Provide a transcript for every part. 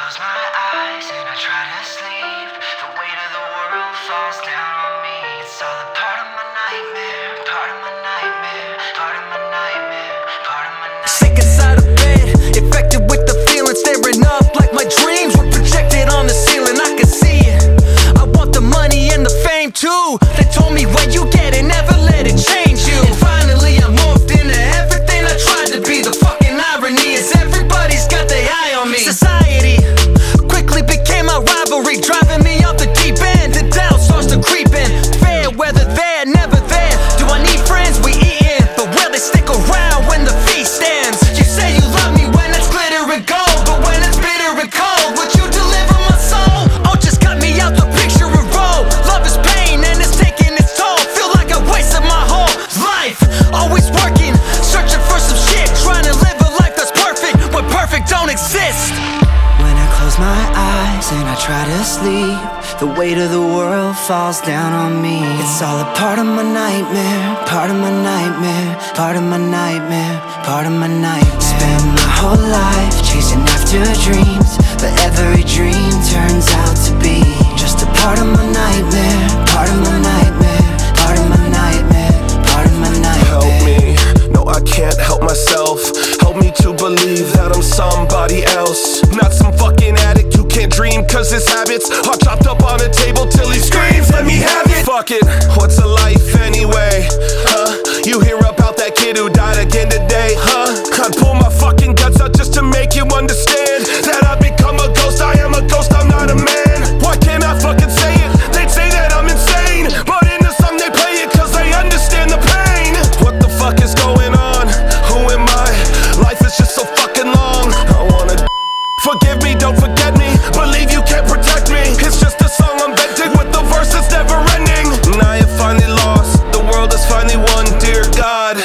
close my eyes and I try to sleep, the weight of the world falls down on me. It's all a part of my nightmare, part of my nightmare, part of my nightmare, part of my nightmare. Sick inside of bed, infected with the feeling, staring up like my dreams were projected on the ceiling. I can see it. I want the money and the fame too. They told me when you get it, never let it change you. And finally I morphed into everything I tried to be. The fucking irony is everybody's got their eye on me. Society quickly became my rivalry, driving me off the deep end. The doubt starts to creep in. Fair weather there, never there. Do I need friends? We eatin', but will they stick around when the feast ends? You say you love me when it's glitter and gold, but when it's bitter and cold, would you deliver my soul? Oh, just cut me out the picture and roll. Love is pain and it's taking its toll. Feel like I wasted my whole life, always working, searching for some shit, trying to live a life that's perfect when perfect don't exist. When I close my eyes and I try to sleep, the weight of the world falls down on me. It's all a part of my nightmare, part of my nightmare, part of my nightmare, part of my nightmare. Spend my whole life chasing after dreams, but every dream turns out to be just a part of my nightmare, part of my nightmare, part of my nightmare, part of my nightmare. Help me, no I can't help myself. Help me to believe that I'm somebody else, not some fucking addict who can't dream cause his habits are chopped up on a table till he screams, let me have it. Fuck it, what's a life anyway, huh? You hear about that kid who died again today, huh? I'd pull my fucking guts out just to make you understand that I've become a ghost. I am a ghost, I'm not a man. Why can't I fucking say it? They'd say that I'm insane, but in the song they play it cause they understand the pain. What the fuck is going on? Who am I? Life is just so fucking long. I wanna forgive me, don't forget me, believe you can't protect me. It's just a song I'm venting with the verses never ending. And I have finally lost, the world has finally won. Dear God,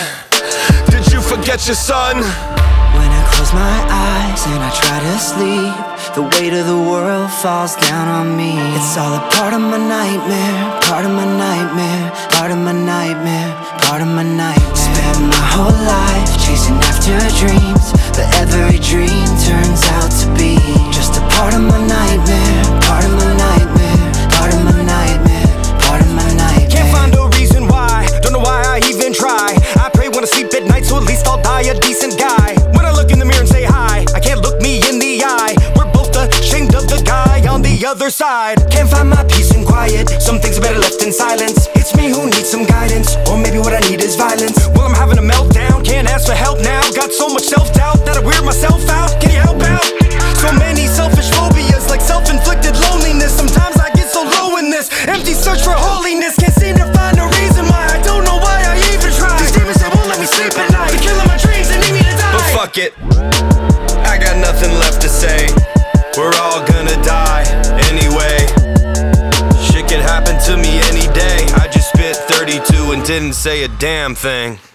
did you forget your son? When I close my eyes and I try to sleep, the weight of the world falls down on me. It's all a part of my nightmare, part of my nightmare, part of my nightmare, part of my nightmare. Spend my whole life chasing after dreams, but every dream turns out to be just a part of my nightmare, part of my nightmare, part of my nightmare, part of my nightmare. Can't find a reason why, don't know why I even try. I pray when I sleep at night, so at least I'll die a decent guy. When I look in the mirror and say hi, I can't look me in the eye. We're both ashamed of the guy on the other side. Can't find my peace and quiet, some things are better left in silence. It's me who needs some guidance, or maybe what I need is violence. Well, I'm having a meltdown, can't ask for help now. Got so much self-doubt that I weird myself out. Can you help out? So many selfish phobias, like self-inflicted loneliness. Sometimes I get so low in this empty search for holiness. Can't seem to find a reason why, I don't know why I even try. These demons, they won't let me sleep at night. They're killing my dreams, they need me to die. But fuck it, I got nothing left to say. We're all gonna die anyway. Shit can happen to me any day. I just spit 32 and didn't say a damn thing.